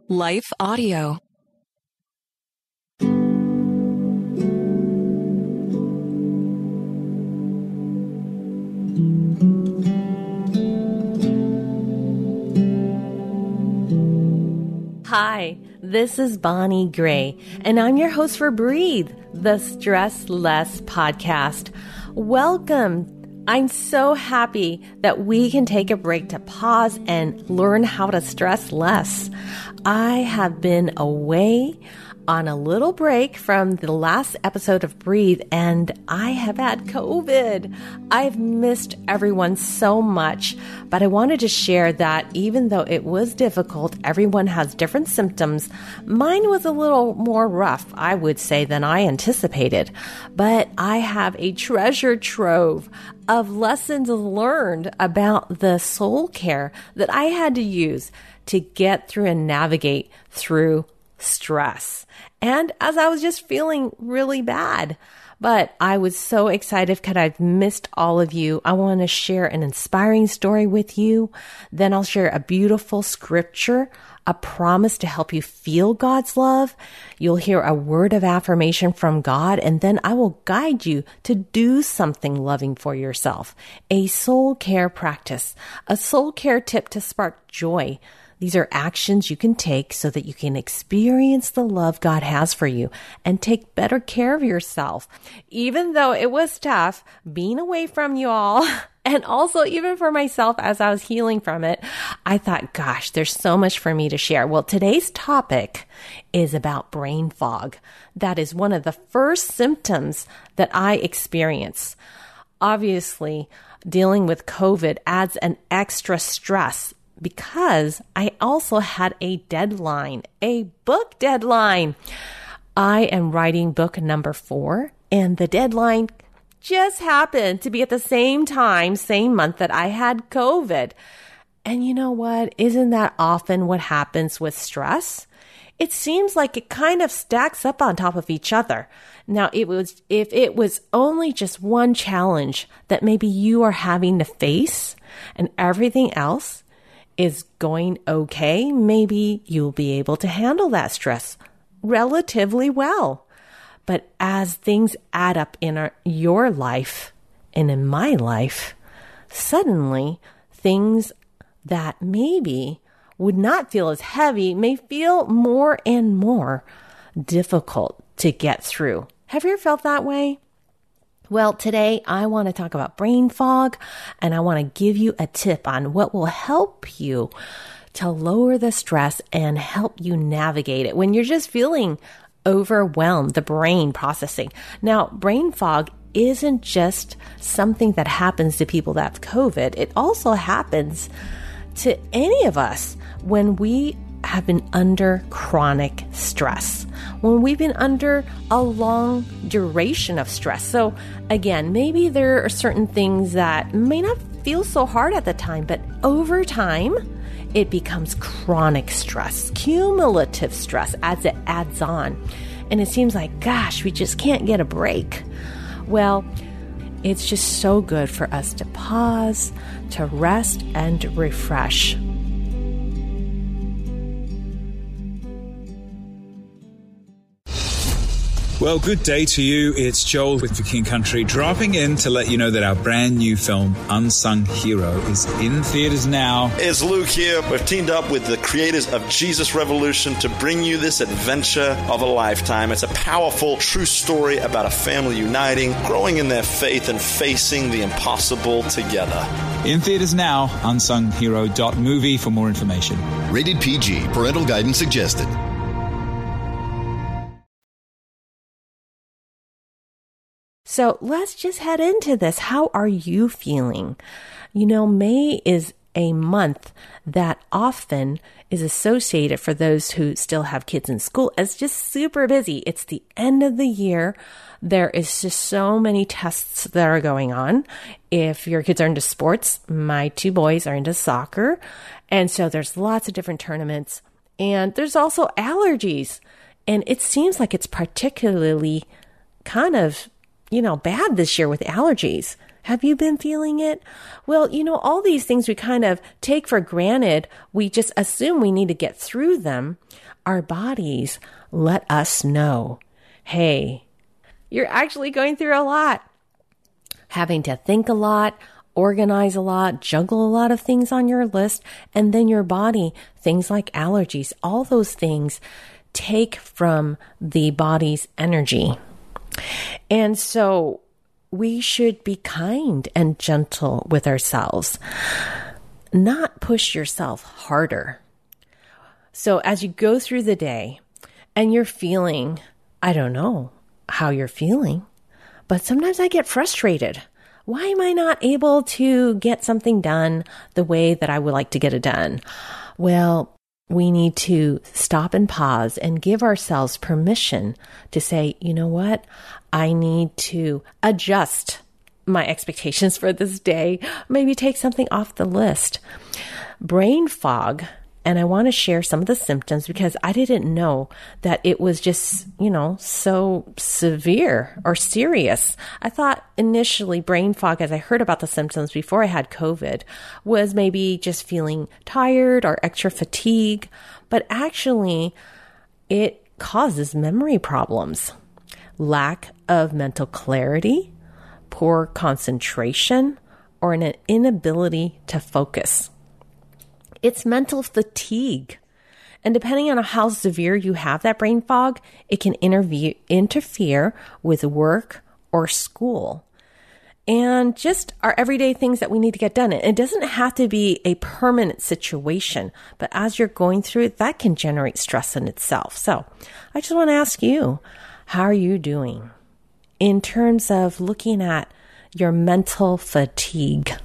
Life Audio. Hi, this is Bonnie Gray, and I'm your host for Breathe, the Stress Less podcast. Welcome. I'm so happy that we can take a break to pause and learn how to stress less. I have been away on a little break from the last episode of Breathe, and I have had COVID. I've missed everyone so much, but I wanted to share that even though it was difficult, everyone has different symptoms. Mine was a little more rough, I would say, than I anticipated, but I have a treasure trove of lessons learned about the soul care that I had to use to get through and navigate through stress. And as I was just feeling really bad, but I was so excited because I've missed all of you. I want to share an inspiring story with you. Then I'll share a beautiful scripture, a promise to help you feel God's love. You'll hear a word of affirmation from God, and then I will guide you to do something loving for yourself. A soul care practice, a soul care tip to spark joy. These are actions you can take so that you can experience the love God has for you and take better care of yourself. Even though it was tough being away from you all, and also even for myself as I was healing from it, I thought, gosh, there's so much for me to share. Well, today's topic is about brain fog. That is one of the first symptoms that I experience. Obviously, dealing with COVID adds an extra stress because I also had a deadline, a book deadline. I am writing book number 4, and the deadline just happened to be at the same time, same month that I had COVID. And you know what? Isn't that often what happens with stress? It seems like it kind of stacks up on top of each other. Now, if it was only just one challenge that maybe you are having to face and everything else is going okay, maybe you'll be able to handle that stress relatively well. But as things add up in your life and in my life, suddenly things that maybe would not feel as heavy may feel more and more difficult to get through. Have you ever felt that way? Well, today I want to talk about brain fog, and I want to give you a tip on what will help you to lower the stress and help you navigate it when you're just feeling overwhelmed, the brain processing. Now, brain fog isn't just something that happens to people that have COVID. It also happens to any of us when we have been under chronic stress, when we've been under a long duration of stress. So again, maybe there are certain things that may not feel so hard at the time, but over time, it becomes chronic stress, cumulative stress as it adds on. And it seems like, gosh, we just can't get a break. Well, it's just so good for us to pause, to rest, and refresh. Well, good day to you. It's Joel with The King Country, dropping in to let you know that our brand new film, Unsung Hero, is in theaters now. It's Luke here. We've teamed up with the creators of Jesus Revolution to bring you this adventure of a lifetime. It's a powerful, true story about a family uniting, growing in their faith, and facing the impossible together. In theaters now, unsunghero.movie for more information. Rated PG. Parental guidance suggested. So let's just head into this. How are you feeling? You know, May is a month that often is associated for those who still have kids in school as just super busy. It's the end of the year. There is just so many tests that are going on. If your kids are into sports, my 2 boys are into soccer. And so there's lots of different tournaments. And there's also allergies. And it seems like it's particularly kind of bad this year with allergies. Have you been feeling it? Well, all these things we kind of take for granted. We just assume we need to get through them. Our bodies let us know, hey, you're actually going through a lot. Having to think a lot, organize a lot, juggle a lot of things on your list, and then your body, things like allergies, all those things take from the body's energy. And so we should be kind and gentle with ourselves, not push yourself harder. So as you go through the day and you're feeling, I don't know how you're feeling, but sometimes I get frustrated. Why am I not able to get something done the way that I would like to get it done? Well, we need to stop and pause and give ourselves permission to say, you know what? I need to adjust my expectations for this day. Maybe take something off the list. Brain fog. And I want to share some of the symptoms because I didn't know that it was just, so severe or serious. I thought initially brain fog, as I heard about the symptoms before I had COVID, was maybe just feeling tired or extra fatigue. But actually, it causes memory problems, lack of mental clarity, poor concentration, or an inability to focus. It's mental fatigue. And depending on how severe you have that brain fog, it can interfere with work or school and just our everyday things that we need to get done. It doesn't have to be a permanent situation, but as you're going through it, that can generate stress in itself. So I just want to ask you, how are you doing in terms of looking at your mental fatigue?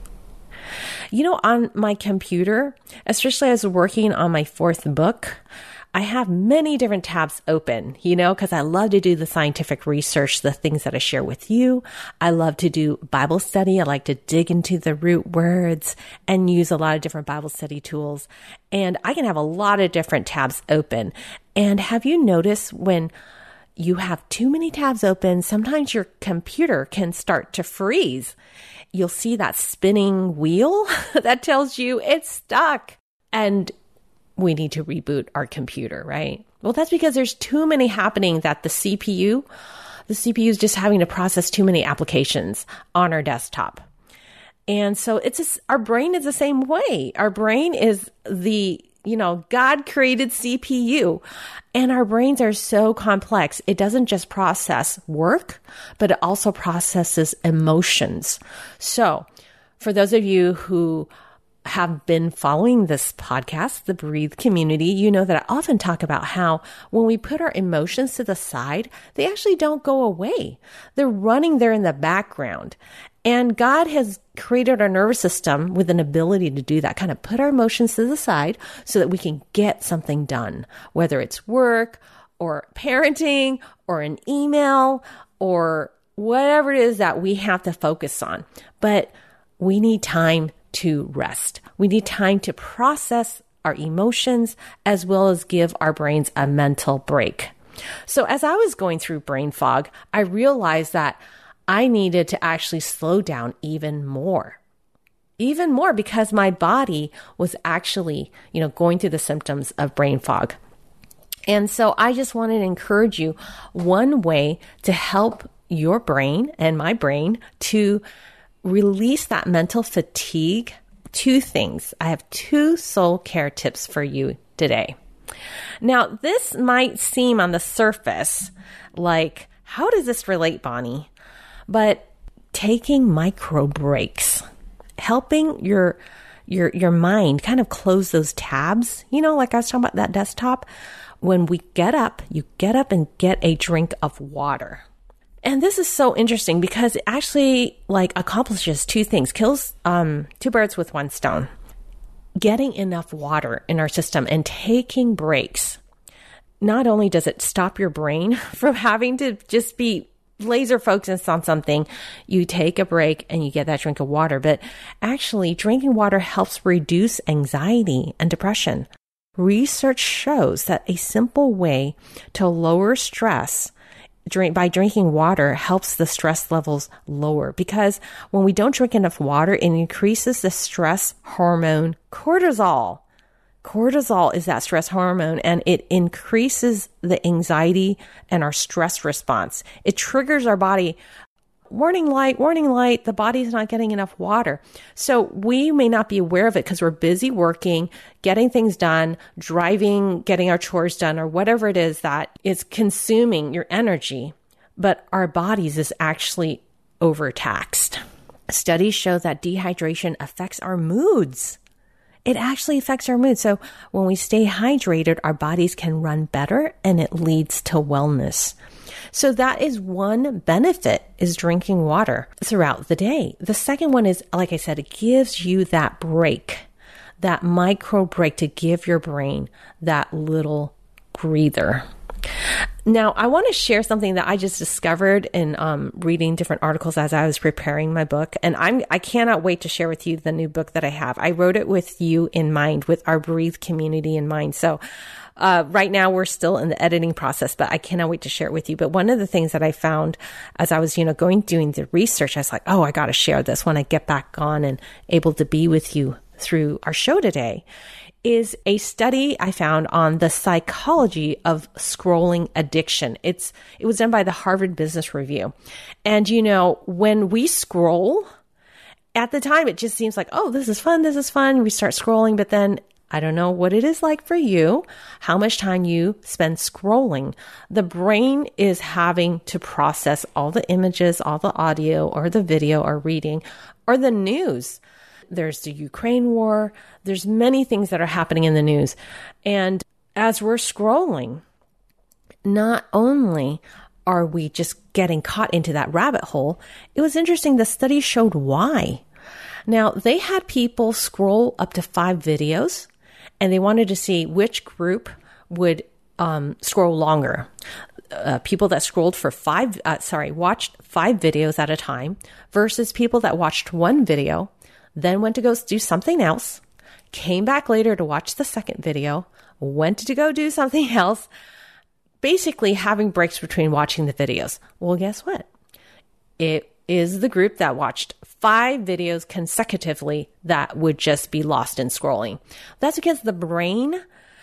On my computer, especially as working on my 4th book, I have many different tabs open, because I love to do the scientific research, the things that I share with you. I love to do Bible study. I like to dig into the root words and use a lot of different Bible study tools. And I can have a lot of different tabs open. And have you noticed when you have too many tabs open, sometimes your computer can start to freeze. You'll see that spinning wheel that tells you it's stuck and we need to reboot our computer, right? Well, that's because there's too many happening that the CPU is just having to process too many applications on our desktop. And so our brain is the same way. Our brain is the God created CPU, and our brains are so complex. It doesn't just process work, but it also processes emotions. So for those of you who have been following this podcast, the Breathe community, you know that I often talk about how when we put our emotions to the side, they actually don't go away. They're running there in the background. And God has created our nervous system with an ability to do that, kind of put our emotions to the side so that we can get something done, whether it's work or parenting or an email or whatever it is that we have to focus on. But we need time to rest. We need time to process our emotions as well as give our brains a mental break. So as I was going through brain fog, I realized that I needed to actually slow down even more because my body was actually, going through the symptoms of brain fog. And so I just wanted to encourage you, one way to help your brain and my brain to release that mental fatigue, 2 things. I have 2 soul care tips for you today. Now, this might seem on the surface like, how does this relate, Bonnie? But taking micro breaks, helping your mind kind of close those tabs, like I was talking about that desktop. When we get up, you get up and get a drink of water. And this is so interesting because it actually accomplishes 2 things, kills 2 birds with 1 stone. Getting enough water in our system and taking breaks. Not only does it stop your brain from having to just be laser focused on something, you take a break and you get that drink of water, but actually drinking water helps reduce anxiety and depression. Research shows that a simple way to lower stress by drinking water helps the stress levels lower, because when we don't drink enough water, it increases the stress hormone cortisol. Cortisol is that stress hormone, and it increases the anxiety and our stress response. It triggers our body. Warning light, the body's not getting enough water. So we may not be aware of it because we're busy working, getting things done, driving, getting our chores done, or whatever it is that is consuming your energy. But our bodies is actually overtaxed. Studies show that dehydration affects our moods. It actually affects our mood. So when we stay hydrated, our bodies can run better, and it leads to wellness. So that is one benefit, is drinking water throughout the day. The second one is, like I said, it gives you that break, that micro break, to give your brain that little breather. Now, I want to share something that I just discovered in reading different articles as I was preparing my book. And I cannot wait to share with you the new book that I have. I wrote it with you in mind, with our Breathe community in mind. So right now we're still in the editing process, but I cannot wait to share it with you. But one of the things that I found as I was, doing the research, I was like, oh, I got to share this when I get back on and able to be with you through our show today, is a study I found on the psychology of scrolling addiction. It was done by the Harvard Business Review. And, when we scroll, at the time, it just seems like, oh, this is fun. We start scrolling, but then I don't know what it is like for you, how much time you spend scrolling. The brain is having to process all the images, all the audio or the video or reading or the news. There's the Ukraine war. There's many things that are happening in the news. And as we're scrolling, not only are we just getting caught into that rabbit hole, it was interesting. The study showed why. Now, they had people scroll up to 5 videos, and they wanted to see which group would scroll longer. People that scrolled for watched 5 videos at a time versus people that watched 1 video, then went to go do something else, came back later to watch the second video, went to go do something else, basically having breaks between watching the videos. Well, guess what? It is the group that watched 5 videos consecutively that would just be lost in scrolling. That's because the brain,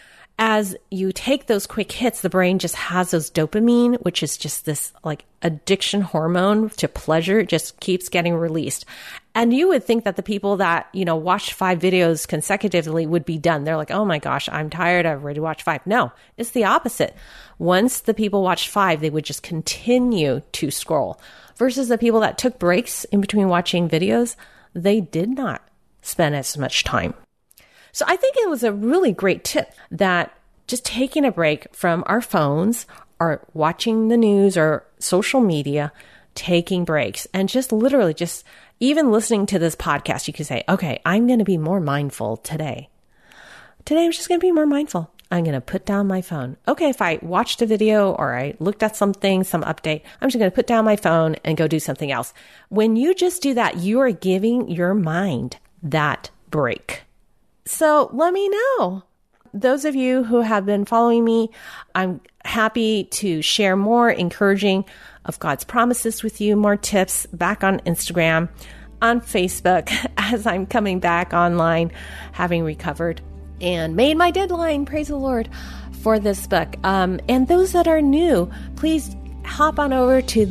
as you take those quick hits, the brain just has those dopamine, which is just this like addiction hormone to pleasure. It just keeps getting released. And you would think that the people that, watched 5 videos consecutively would be done. They're like, oh my gosh, I'm tired. I've already watched 5. No, it's the opposite. Once the people watched 5, they would just continue to scroll. Versus the people that took breaks in between watching videos, they did not spend as much time. So I think it was a really great tip that just taking a break from our phones or watching the news or social media, taking breaks and just literally just even listening to this podcast, you could say, okay, I'm going to be more mindful today. Today, I'm just going to be more mindful. I'm going to put down my phone. Okay, if I watched a video or I looked at something, some update, I'm just going to put down my phone and go do something else. When you just do that, you are giving your mind that break. So let me know. Those of you who have been following me, I'm happy to share more encouraging of God's promises with you, more tips back on Instagram, on Facebook, as I'm coming back online, having recovered and made my deadline, praise the Lord, for this book. And those that are new, please hop on over to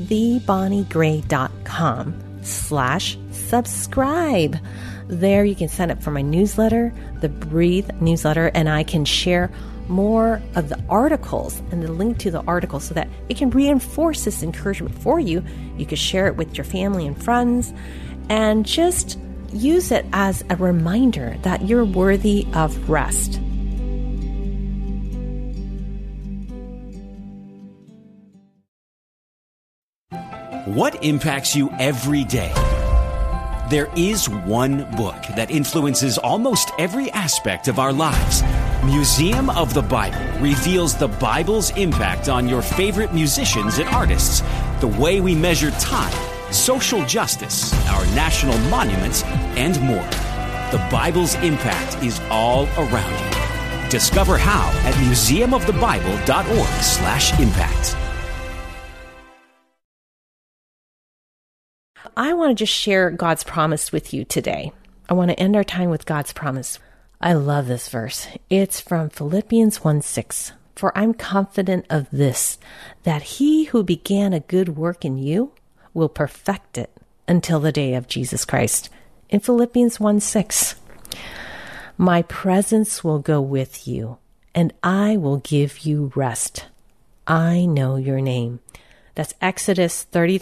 thebonniegray.com/subscribe. There you can sign up for my newsletter, the Breathe newsletter, and I can share more of the articles and the link to the article so that it can reinforce this encouragement for you. You can share it with your family and friends and just use it as a reminder that you're worthy of rest. What impacts you every day? There is one book that influences almost every aspect of our lives. Museum of the Bible reveals the Bible's impact on your favorite musicians and artists, the way we measure time, social justice, our national monuments, and more. The Bible's impact is all around you. Discover how at museumofthebible.org/impact. I want to just share God's promise with you today. I want to end our time with God's promise. I love this verse. It's from Philippians 1:6. For I'm confident of this, that he who began a good work in you will perfect it until the day of Jesus Christ. In Philippians 1:6, my presence will go with you, and I will give you rest. I know your name. That's Exodus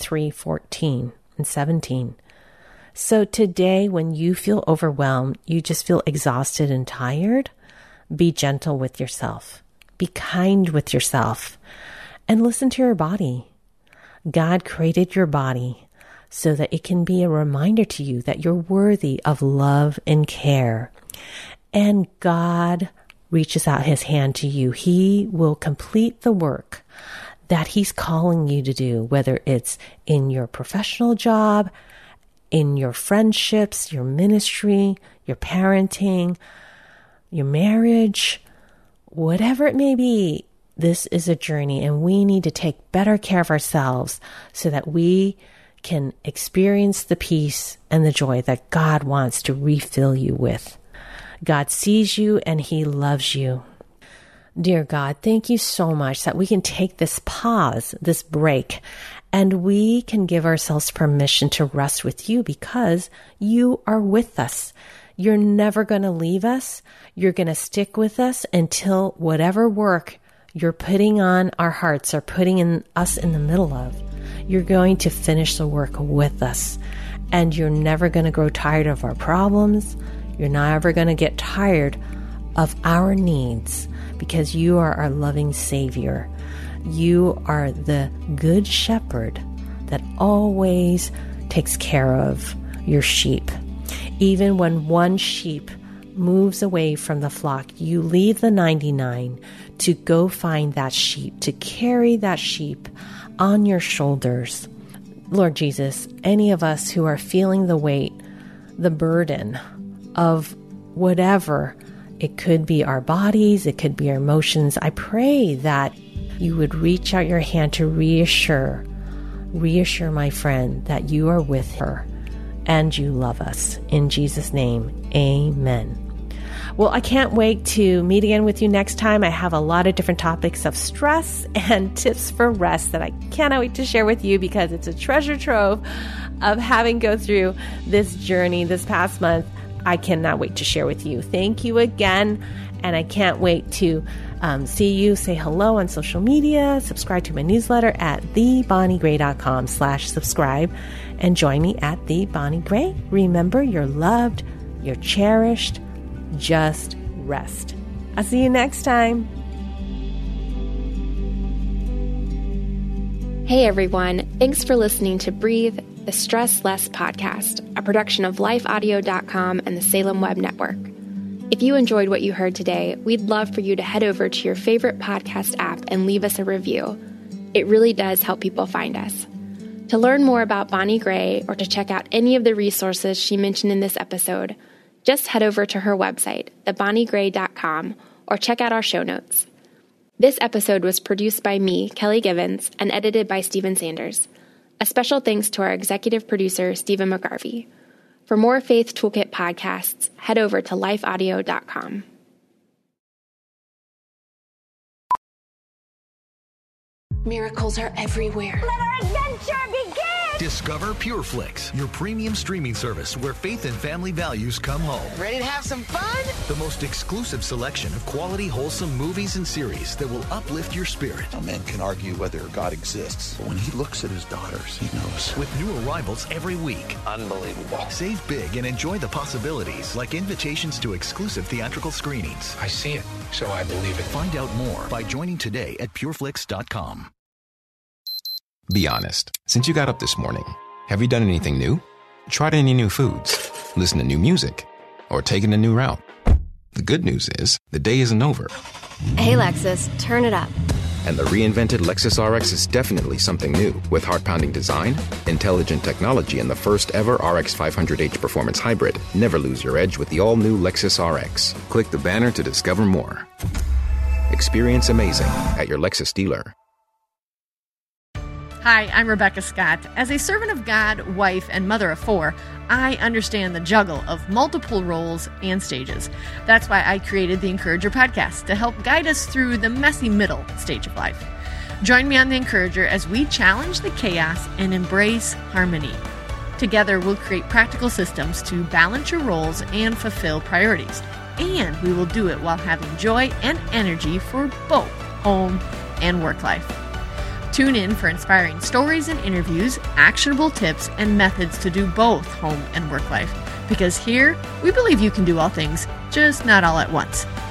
33:14 and 17. So today, when you feel overwhelmed, you just feel exhausted and tired, be gentle with yourself. Be kind with yourself. And listen to your body. God created your body so that it can be a reminder to you that you're worthy of love and care. And God reaches out his hand to you. He will complete the work that he's calling you to do, whether it's in your professional job, in your friendships, your ministry, your parenting, your marriage, whatever it may be. This is a journey, and we need to take better care of ourselves so that we can experience the peace and the joy that God wants to refill you with. God sees you and he loves you. Dear God, thank you so much that we can take this pause, this break, and we can give ourselves permission to rest with you because you are with us. You're never going to leave us. You're going to stick with us until whatever work you're putting on our hearts or putting in us in the middle of, you're going to finish the work with us. And you're never going to grow tired of our problems. You're never going to get tired of our needs because you are our loving Savior. You are the good shepherd that always takes care of your sheep. Even when one sheep moves away from the flock, you leave the 99 to go find that sheep, to carry that sheep on your shoulders. Lord Jesus, any of us who are feeling the weight, the burden of whatever, it could be our bodies, it could be our emotions, I pray that you would reach out your hand to reassure my friend that you are with her and you love us. In Jesus' name, amen. Well, I can't wait to meet again with you next time. I have a lot of different topics of stress and tips for rest that I cannot wait to share with you because it's a treasure trove of having go through this journey this past month. I cannot wait to share with you. Thank you again. And I can't wait to see you, say hello on social media, subscribe to my newsletter at thebonniegray.com/subscribe, and join me at The Bonnie Gray. Remember, you're loved, you're cherished, just rest. I'll see you next time. Hey everyone, thanks for listening to Breathe, the Stress Less podcast, a production of lifeaudio.com and the Salem Web Network. If you enjoyed what you heard today, we'd love for you to head over to your favorite podcast app and leave us a review. It really does help people find us. To learn more about Bonnie Gray or to check out any of the resources she mentioned in this episode, just head over to her website, thebonniegray.com, or check out our show notes. This episode was produced by me, Kelly Givens, and edited by Stephen Sanders. A special thanks to our executive producer, Stephen McGarvey. For more Faith Toolkit podcasts, head over to lifeaudio.com. Miracles are everywhere. Let our adventure begin! Discover PureFlix, your premium streaming service where faith and family values come home. Ready to have some fun? The most exclusive selection of quality, wholesome movies and series that will uplift your spirit. A man can argue whether God exists, but when he looks at his daughters, he knows. With new arrivals every week. Unbelievable. Save big and enjoy the possibilities, like invitations to exclusive theatrical screenings. I see it, so I believe it. Find out more by joining today at pureflix.com. Be honest. Since you got up this morning, have you done anything new? Tried any new foods? Listened to new music? Or taken a new route? The good news is, the day isn't over. Hey Lexus, turn it up. And the reinvented Lexus RX is definitely something new. With heart-pounding design, intelligent technology, and the first ever RX 500h Performance Hybrid. Never lose your edge with the all-new Lexus RX. Click the banner to discover more. Experience amazing at your Lexus dealer. Hi, I'm Rebecca Scott. As a servant of God, wife, and mother of 4, I understand the juggle of multiple roles and stages. That's why I created the Encourager podcast to help guide us through the messy middle stage of life. Join me on the Encourager as we challenge the chaos and embrace harmony. Together, we'll create practical systems to balance your roles and fulfill priorities. And we will do it while having joy and energy for both home and work life. Tune in for inspiring stories and interviews, actionable tips, and methods to do both home and work life. Because here, we believe you can do all things, just not all at once.